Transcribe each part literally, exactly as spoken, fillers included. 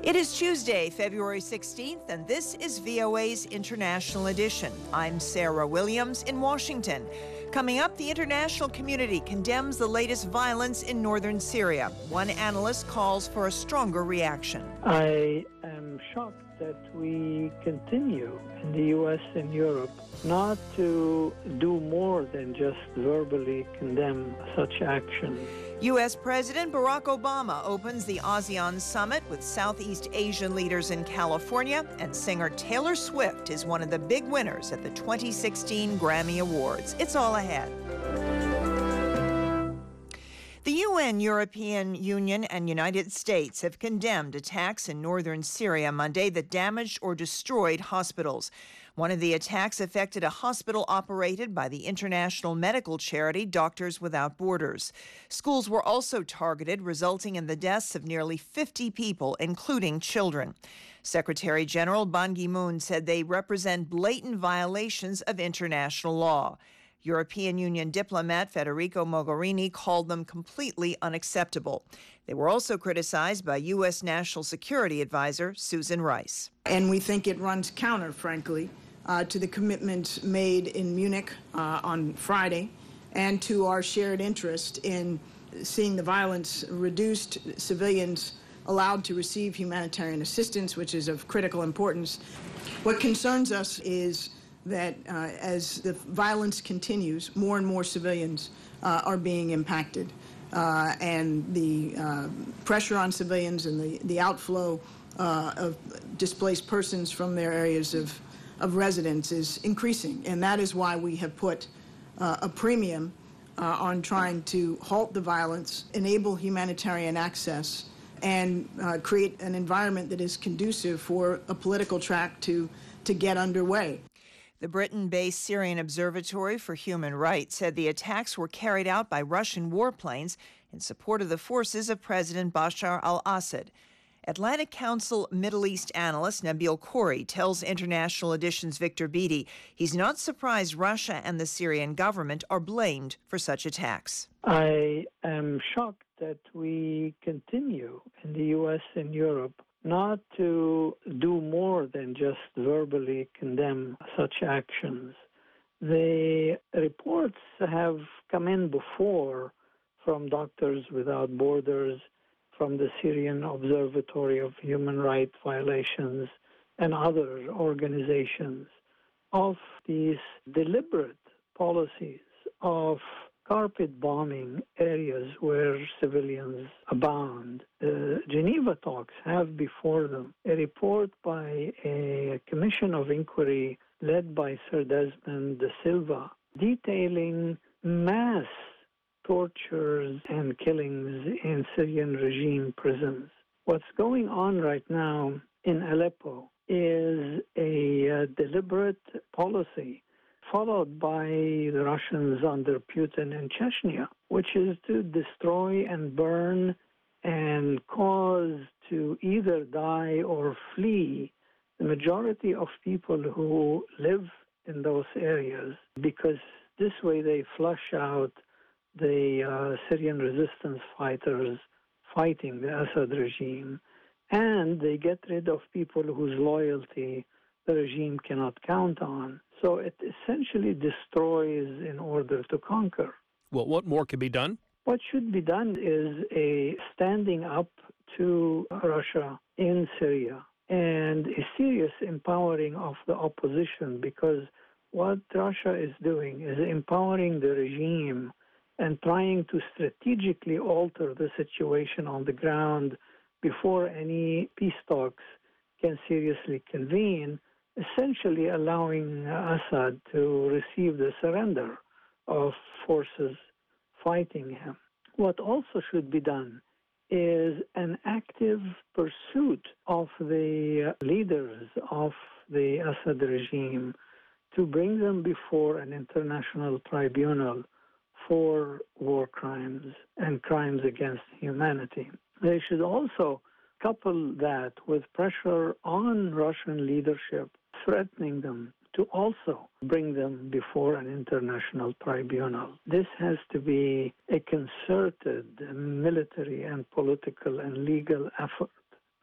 It is Tuesday, February sixteenth, and this is V O A's International Edition. I'm Sarah Williams in Washington. Coming up, the international community condemns the latest violence in northern Syria. One analyst calls for a stronger reaction. I am shocked that we continue in the U S and Europe not to do more than just verbally condemn such action. U S President Barack Obama opens the ASEAN Summit with Southeast Asian leaders in California, and singer Taylor Swift is one of the big winners at the twenty sixteen Grammy Awards. It's all ahead. The U N, European Union, and United States have condemned attacks in northern Syria Monday that damaged or destroyed hospitals. One of the attacks affected a hospital operated by the international medical charity Doctors Without Borders. Schools were also targeted, resulting in the deaths of nearly fifty people, including children. Secretary General Ban Ki-moon said they represent blatant violations of international law. European Union diplomat Federico Mogherini called them completely unacceptable. They were also criticized by U S National Security Advisor Susan Rice. And we think it runs counter, frankly, uh, to the commitment made in Munich uh, on Friday and to our shared interest in seeing the violence reduced, civilians allowed to receive humanitarian assistance, which is of critical importance. What concerns us is that uh, as the violence continues, more and more civilians uh, are being impacted. Uh, and the uh, pressure on civilians and the, the outflow uh, of displaced persons from their areas of, of residence is increasing. And that is why we have put uh, a premium uh, on trying to halt the violence, enable humanitarian access, and uh, create an environment that is conducive for a political track to, to get underway. The Britain-based Syrian Observatory for Human Rights said the attacks were carried out by Russian warplanes in support of the forces of President Bashar al-Assad. Atlantic Council Middle East analyst Nabil Khoury tells International Edition's Victor Beattie he's not surprised Russia and the Syrian government are blamed for such attacks. I am shocked that we continue in the U S and Europe not to do more than just verbally condemn such actions. The reports have come in before from Doctors Without Borders, from the Syrian Observatory of Human Rights Violations, and other organizations of these deliberate policies of carpet bombing areas where civilians abound. The Geneva talks have before them a report by a commission of inquiry led by Sir Desmond de Silva detailing mass tortures and killings in Syrian regime prisons. What's going on right now in Aleppo is a uh, deliberate policy followed by the Russians under Putin in Chechnya, which is to destroy and burn and cause to either die or flee the majority of people who live in those areas, because this way they flush out the uh, Syrian resistance fighters fighting the Assad regime, and they get rid of people whose loyalty the regime cannot count on. So it essentially destroys in order to conquer. Well, what more can be done? What should be done is a standing up to Russia in Syria and a serious empowering of the opposition, because what Russia is doing is empowering the regime and trying to strategically alter the situation on the ground before any peace talks can seriously convene, essentially allowing Assad to receive the surrender of forces fighting him. What also should be done is an active pursuit of the leaders of the Assad regime to bring them before an international tribunal for war crimes and crimes against humanity. They should also couple that with pressure on Russian leadership, threatening them to also bring them before an international tribunal. This has to be a concerted military and political and legal effort.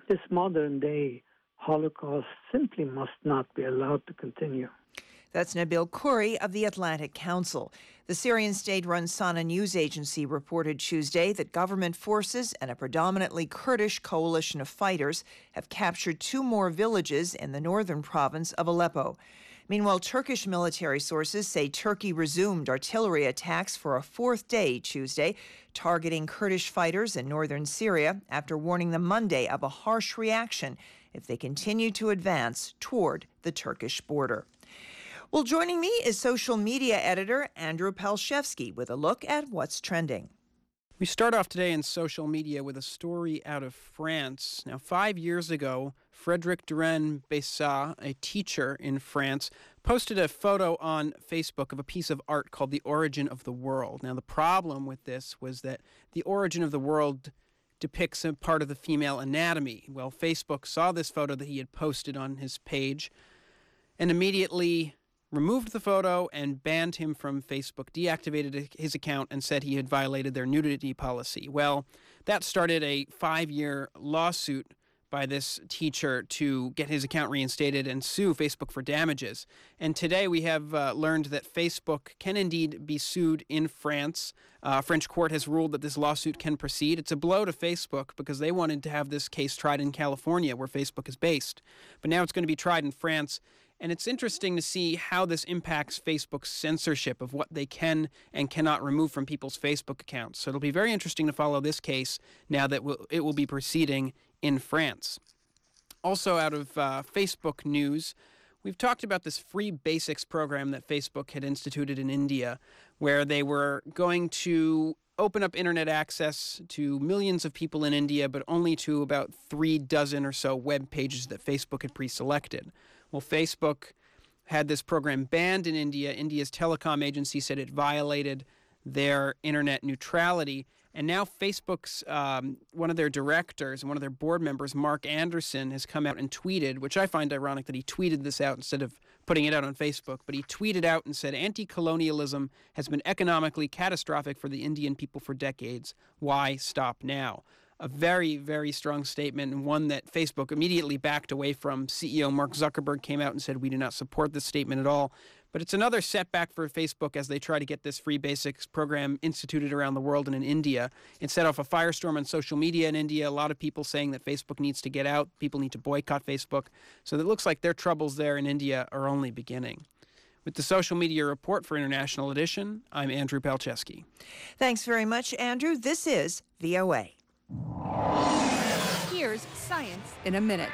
This modern day Holocaust simply must not be allowed to continue. That's Nabil Khouri of the Atlantic Council. The Syrian state-run Sana news agency reported Tuesday that government forces and a predominantly Kurdish coalition of fighters have captured two more villages in the northern province of Aleppo. Meanwhile, Turkish military sources say Turkey resumed artillery attacks for a fourth day Tuesday, targeting Kurdish fighters in northern Syria after warning them Monday of a harsh reaction if they continue to advance toward the Turkish border. Well, joining me is social media editor Andrew Palczewski with a look at what's trending. We start off today in social media with a story out of France. Now, five years ago, Frédéric Duren-Bessat, a teacher in France, posted a photo on Facebook of a piece of art called The Origin of the World. Now, the problem with this was that The Origin of the World depicts a part of the female anatomy. Well, Facebook saw this photo that he had posted on his page and immediately removed the photo and banned him from Facebook, deactivated his account, and said he had violated their nudity policy. Well, that started a five-year lawsuit by this teacher to get his account reinstated and sue Facebook for damages. And today we have uh, learned that Facebook can indeed be sued in France. Uh, a French court has ruled that this lawsuit can proceed. It's a blow to Facebook because they wanted to have this case tried in California, where Facebook is based. But now it's going to be tried in France. And it's interesting to see how this impacts Facebook's censorship of what they can and cannot remove from people's Facebook accounts. So it'll be very interesting to follow this case now that it will be proceeding in France. Also out of uh, Facebook news, we've talked about this free basics program that Facebook had instituted in India, where they were going to open up internet access to millions of people in India, but only to about three dozen or so web pages that Facebook had pre-selected. Well, Facebook had this program banned in India. India's telecom agency said it violated their internet neutrality. And now Facebook's, um, one of their directors and one of their board members, Mark Anderson, has come out and tweeted, which I find ironic that he tweeted this out instead of putting it out on Facebook, but he tweeted out and said, "Anti-colonialism has been economically catastrophic for the Indian people for decades. Why stop now?" A very, very strong statement, and one that Facebook immediately backed away from. C E O Mark Zuckerberg came out and said, "We do not support this statement at all." But it's another setback for Facebook as they try to get this free basics program instituted around the world and in India. It set off a firestorm on social media in India. A lot of people saying that Facebook needs to get out. People need to boycott Facebook. So it looks like their troubles there in India are only beginning. With the Social Media Report for International Edition, I'm Andrew Palczewski. Thanks very much, Andrew. This is V O A. Here's Science in a Minute.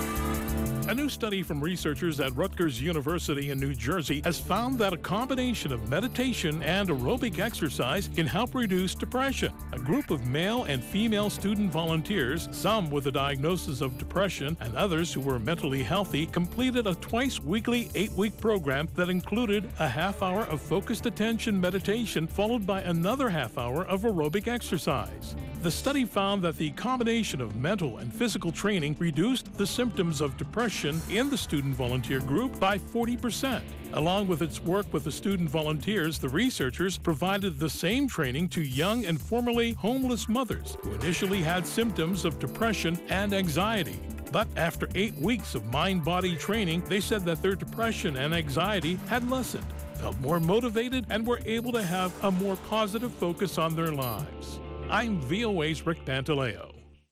A new study from researchers at Rutgers University in New Jersey has found that a combination of meditation and aerobic exercise can help reduce depression. A group of male and female student volunteers, some with a diagnosis of depression and others who were mentally healthy, completed a twice-weekly eight-week program that included a half hour of focused attention meditation followed by another half hour of aerobic exercise. The study found that the combination of mental and physical training reduced the symptoms of depression in the student volunteer group by forty percent. Along with its work with the student volunteers, the researchers provided the same training to young and formerly homeless mothers who initially had symptoms of depression and anxiety. But after eight weeks of mind-body training, they said that their depression and anxiety had lessened, felt more motivated, and were able to have a more positive focus on their lives. I'm V O A's Rick Pantaleo.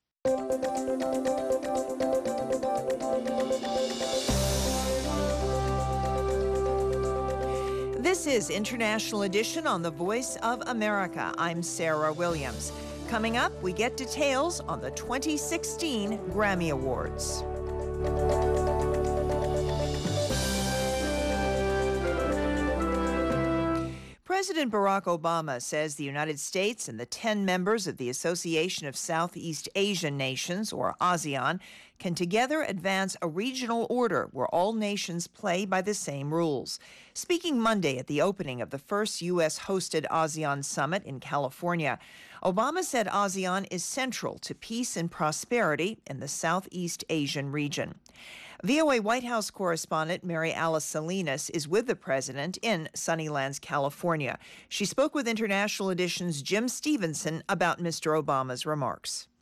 This is International Edition on the Voice of America. I'm Sarah Williams. Coming up, we get details on the twenty sixteen Grammy Awards. President Barack Obama says the United States and the ten members of the Association of Southeast Asian Nations, or ASEAN, can together advance a regional order where all nations play by the same rules. Speaking Monday at the opening of the first U S-hosted ASEAN summit in California, Obama said ASEAN is central to peace and prosperity in the Southeast Asian region. V O A White House correspondent Mary Alice Salinas is with the president in Sunnylands, California. She spoke with International Edition's Jim Stevenson about Mister Obama's remarks.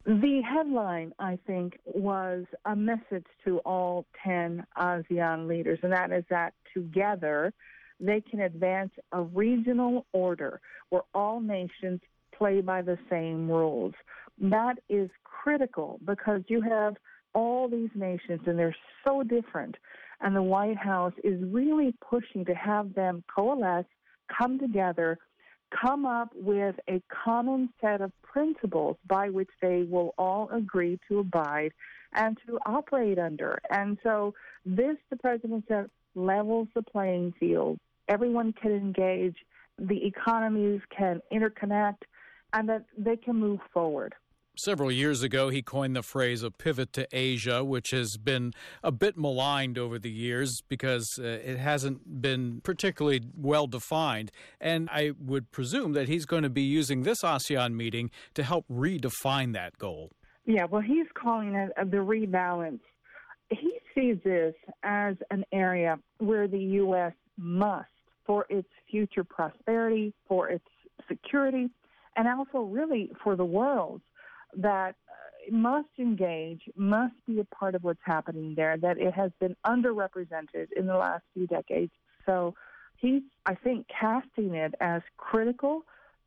The headline, I think, was a message to all ten ASEAN leaders, and that is that together they can advance a regional order where all nations play by the same rules. That is critical because you have all these nations, and they're so different, and the White House is really pushing to have them coalesce, come together, come up with a common set of principles by which they will all agree to abide and to operate under. And so this, the president said, levels the playing field. Everyone can engage, the economies can interconnect, and that they can move forward. Several years ago, he coined the phrase a pivot to Asia, which has been a bit maligned over the years because uh, it hasn't been particularly well defined. And I would presume that he's going to be using this ASEAN meeting to help redefine that goal. Yeah, well, he's calling it the rebalance. He sees this as an area where the U S must, for its future prosperity, for its security, and also really for the world, that it must engage, must be a part of what's happening there, that it has been underrepresented in the last few decades. So he's, I think, casting it as critical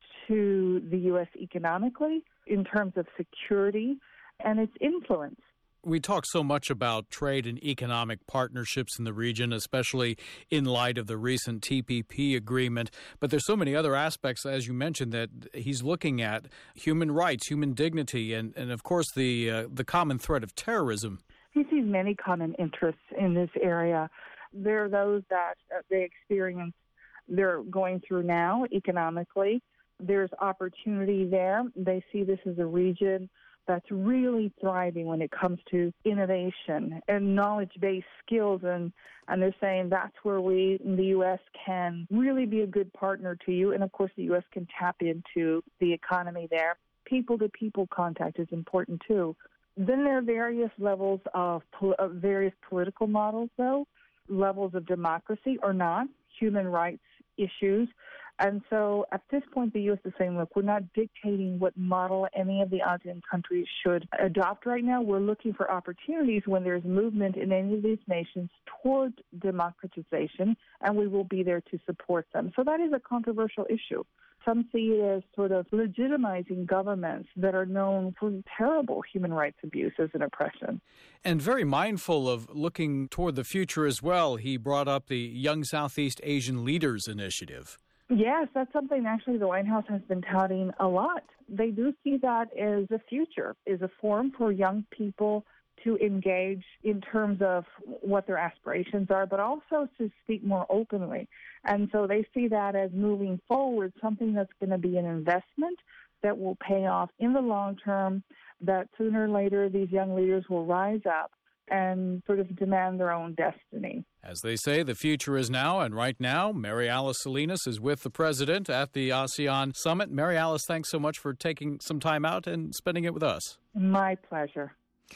to the U S economically in terms of security and its influence. We talk so much about trade and economic partnerships in the region, especially in light of the recent T P P agreement. But there's so many other aspects, as you mentioned, that he's looking at: human rights, human dignity, and, and of course, the uh, the common threat of terrorism. He sees many common interests in this area. There are those that uh, they experience, they're going through now economically. There's opportunity there. They see this as a region that's really thriving when it comes to innovation and knowledge-based skills. And, and they're saying that's where we in the U S can really be a good partner to you. And, of course, the U S can tap into the economy there. People-to-people contact is important, too. Then there are various levels of, pol- of various political models, though, levels of democracy or not, human rights issues. And so at this point, the U S is saying, look, we're not dictating what model any of the ASEAN countries should adopt right now. We're looking for opportunities when there's movement in any of these nations toward democratization, and we will be there to support them. So that is a controversial issue. Some see it as sort of legitimizing governments that are known for terrible human rights abuses and oppression. And very mindful of looking toward the future as well, he brought up the Young Southeast Asian Leaders Initiative. Yes, that's something actually the White House has been touting a lot. They do see that as a future, is a forum for young people to engage in terms of what their aspirations are, but also to speak more openly. And so they see that as moving forward, something that's going to be an investment that will pay off in the long term, that sooner or later these young leaders will rise up and sort of demand their own destiny. As they say, the future is now, and right now, Mary Alice Salinas is with the president at the ASEAN Summit. Mary Alice, thanks so much for taking some time out and spending it with us. My pleasure.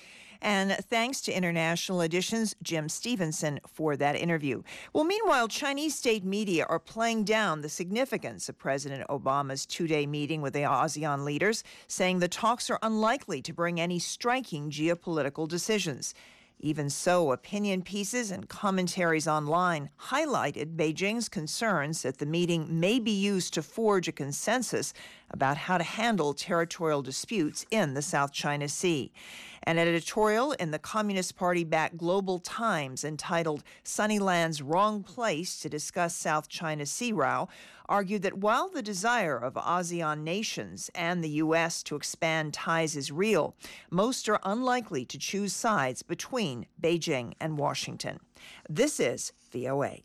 And thanks to International Edition's Jim Stevenson for that interview. Well, meanwhile, Chinese state media are playing down the significance of President Obama's two-day meeting with the ASEAN leaders, saying the talks are unlikely to bring any striking geopolitical decisions. Even so, opinion pieces and commentaries online highlighted Beijing's concerns that the meeting may be used to forge a consensus about how to handle territorial disputes in the South China Sea. An editorial in the Communist Party-backed Global Times entitled Sunnyland's Wrong Place to Discuss South China Sea Row argued that while the desire of ASEAN nations and the U S to expand ties is real, most are unlikely to choose sides between Beijing and Washington. This is V O A.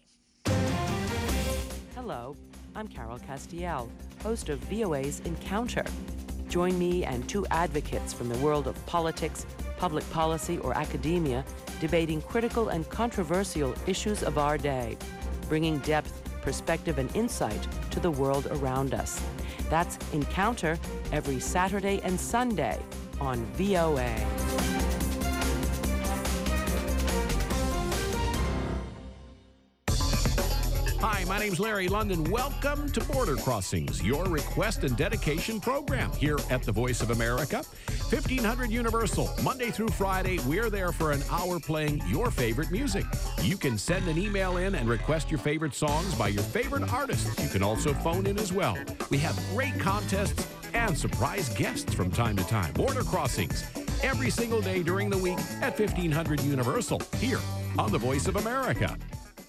Hello, I'm Carol Castiel, host of V O A's Encounter. Join me and two advocates from the world of politics, public policy, or academia debating critical and controversial issues of our day, bringing depth, perspective, and insight to the world around us. That's Encounter every Saturday and Sunday on V O A. Hi, my name's Larry London. Welcome to Border Crossings, your request and dedication program here at the Voice of America. fifteen hundred Universal, Monday through Friday, we're there for an hour playing your favorite music. You can send an email in and request your favorite songs by your favorite artists. You can also phone in as well. We have great contests and surprise guests from time to time. Border Crossings, every single day during the week at fifteen hundred Universal, here on the Voice of America.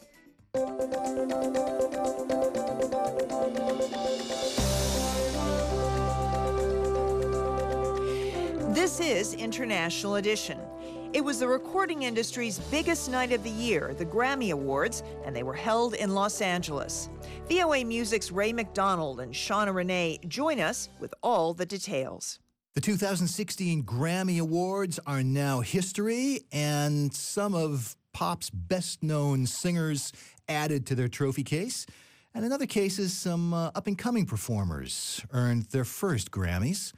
This is International Edition. It was the recording industry's biggest night of the year, the Grammy Awards, and they were held in Los Angeles. V O A Music's Ray McDonald and Shauna Renee join us with all the details. The two thousand sixteen Grammy Awards are now history, and some of pop's best-known singers added to their trophy case. And in other cases, some uh, up-and-coming performers earned their first Grammys.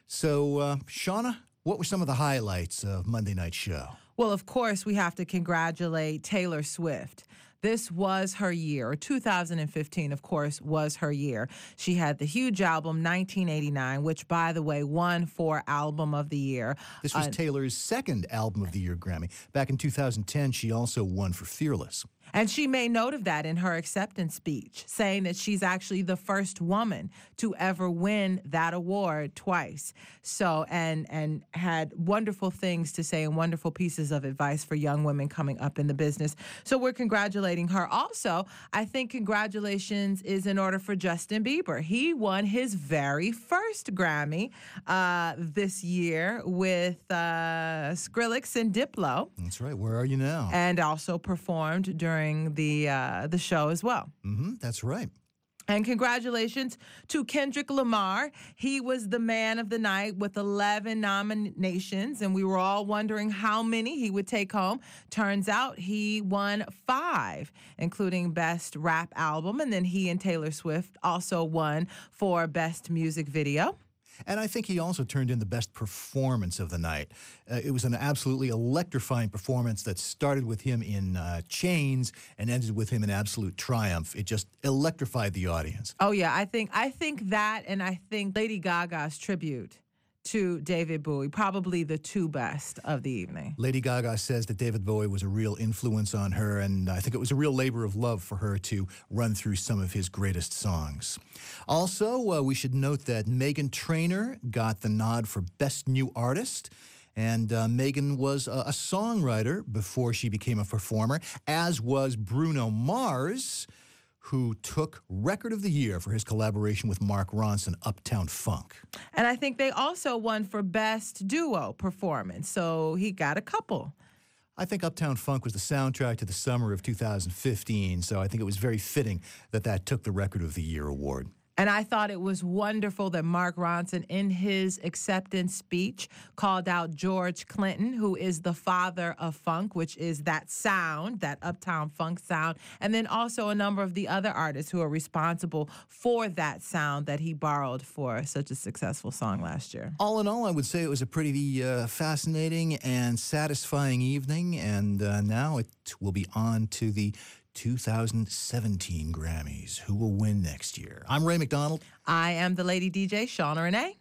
So, uh, Shauna, what were some of the highlights of Monday night's show? Well, of course, we have to congratulate Taylor Swift. This was her year. two thousand fifteen, of course, was her year. She had the huge album nineteen eighty-nine, which, by the way, won for Album of the Year. This was uh, Taylor's second Album of the Year Grammy. Back in two thousand ten, she also won for Fearless. And she made note of that in her acceptance speech, saying that she's actually the first woman to ever win that award twice. So, and and had wonderful things to say and wonderful pieces of advice for young women coming up in the business. So we're congratulating her. Also, I think congratulations is in order for Justin Bieber. He won his very first Grammy uh, this year with uh, Skrillex and Diplo. That's right. Where are you now? And also performed during the uh, the show as well. Mm-hmm, that's right. And congratulations to Kendrick Lamar. He was the man of the night with eleven nominations, and we were all wondering how many he would take home. Turns out he won five, including Best Rap Album, and then he and Taylor Swift also won for Best Music Video. And I think he also turned in the best performance of the night. Uh, it was an absolutely electrifying performance that started with him in uh, chains and ended with him in absolute triumph. It just electrified the audience. Oh, yeah. I think I think that, and I think Lady Gaga's tribute to David Bowie, probably the two best of the evening. Lady Gaga says that David Bowie was a real influence on her, and I think it was a real labor of love for her to run through some of his greatest songs. Also, uh, we should note that Meghan Trainor got the nod for Best New Artist. And uh, Meghan was a, a songwriter before she became a performer, as was Bruno Mars, who took Record of the Year for his collaboration with Mark Ronson, Uptown Funk. And I think they also won for Best Duo Performance, so he got a couple. I think Uptown Funk was the soundtrack to the summer of two thousand fifteen, so I think it was very fitting that that took the Record of the Year award. And I thought it was wonderful that Mark Ronson, in his acceptance speech, called out George Clinton, who is the father of funk, which is that sound, that Uptown Funk sound, and then also a number of the other artists who are responsible for that sound that he borrowed for such a successful song last year. All in all, I would say it was a pretty uh, fascinating and satisfying evening, and uh, now it will be on to the two thousand seventeen Grammys. Who will win next year? I'm Ray McDonald. I am the Lady D J, Shauna Renee.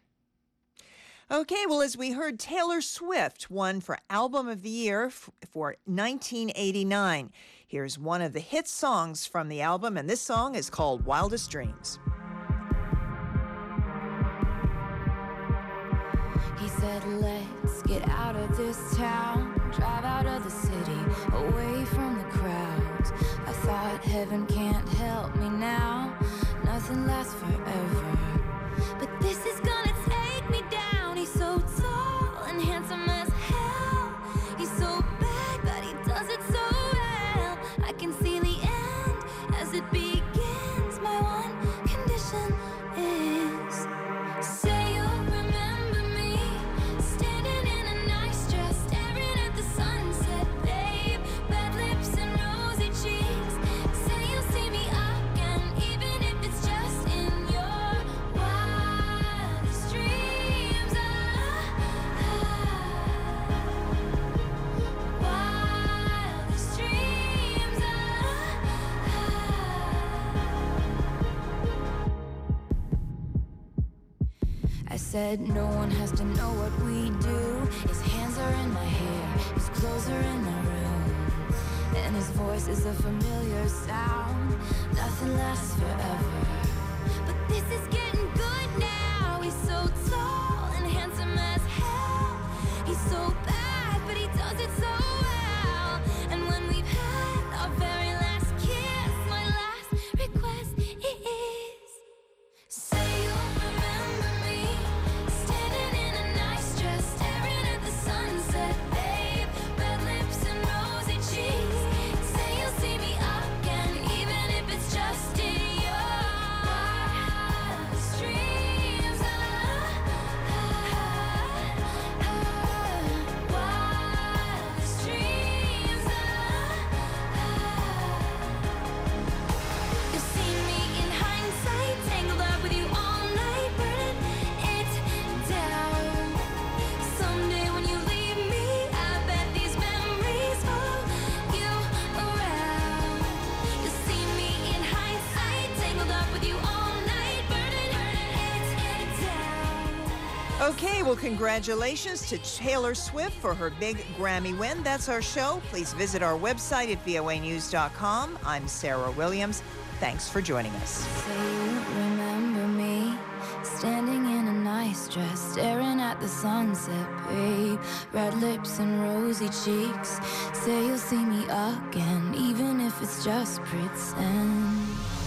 Okay, well, as we heard, Taylor Swift won for Album of the Year f- for nineteen eighty-nine. Here's one of the hit songs from the album, and this song is called Wildest Dreams. He said, let's get out of this town, drive out of the city, away from the crowds. I thought heaven can't help me now, nothing lasts forever. But this is gonna take me down. He's so tall and handsome as hell. He's so bad, but he does it so well. I can see the end as it begins. My one condition is, say you'll remember me, standing in a nice dress, staring at the sunset, babe. Bad lips and rosy cheeks. Say you'll see me again, even if it's just in your I said no one has to know what we do. His hands are in my hair, his clothes are in my room, and his voice is a familiar sound. Nothing lasts forever, but this is getting good now. He's so tall and handsome as hell. He's so bad, but he does it so well. And when we've had our very last kiss, my last request is, say you'll remember me, standing in a nice dress, staring at the sunset, babe. Red lips and rosy cheeks. Say you'll see me again, even if it's just in your wildest dreams. Ah, ah, ah, wildest dreams. Ah, ah. You'll see me in hindsight, tangled up with you all night, burning it down. Someday when you leave me, I bet these memories follow you around. You'll see me in hindsight, tangled up with you all night, burning it down. Okay, well, congratulations to Taylor Swift for her big Grammy win. That's our show. Please visit our website at V O A news dot com. I'm Sarah Williams. Thanks for joining us. Say you remember me, standing in a nice dress, staring at the sunset, babe. Red lips and rosy cheeks. Say you'll see me again, even if it's just pretend.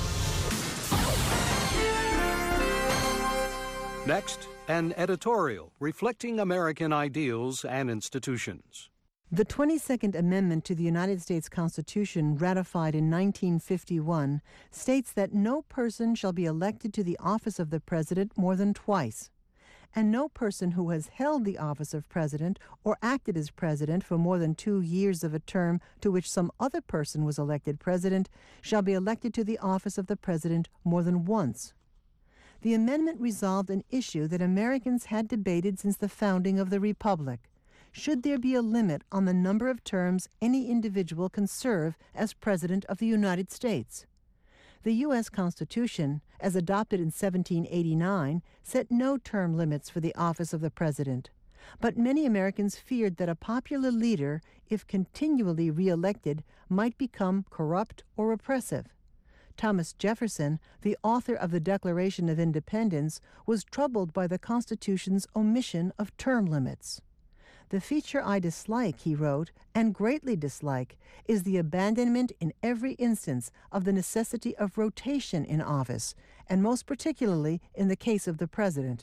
Next, an editorial reflecting American ideals and institutions. The twenty-second Amendment to the United States Constitution, ratified in nineteen fifty-one, states that no person shall be elected to the office of the President more than twice, and no person who has held the office of President or acted as President for more than two years of a term to which some other person was elected President shall be elected to the office of the President more than once. The amendment resolved an issue that Americans had debated since the founding of the Republic. Should there be a limit on the number of terms any individual can serve as President of the United States? The U S Constitution, as adopted in seventeen eighty-nine, set no term limits for the office of the President. But many Americans feared that a popular leader, if continually re-elected, might become corrupt or oppressive. Thomas Jefferson, the author of the Declaration of Independence, was troubled by the Constitution's omission of term limits. The feature I dislike, he wrote, and greatly dislike, is the abandonment in every instance of the necessity of rotation in office, and most particularly in the case of the President.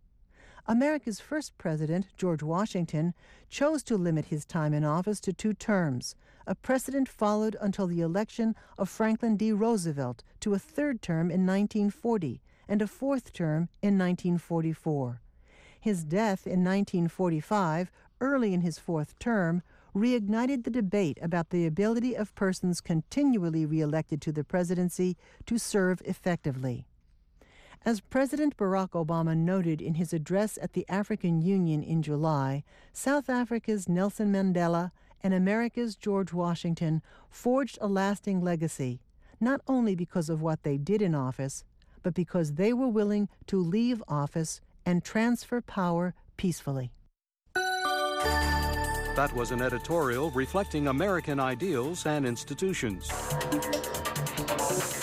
America's first president, George Washington, chose to limit his time in office to two terms. A precedent followed until the election of Franklin D. Roosevelt to a third term in nineteen forty and a fourth term in nineteen forty-four. His death in nineteen forty-five, early in his fourth term, reignited the debate about the ability of persons continually re-elected to the presidency to serve effectively. As President Barack Obama noted in his address at the African Union in July, South Africa's Nelson Mandela and America's George Washington forged a lasting legacy, not only because of what they did in office, but because they were willing to leave office and transfer power peacefully. That was an editorial reflecting American ideals and institutions.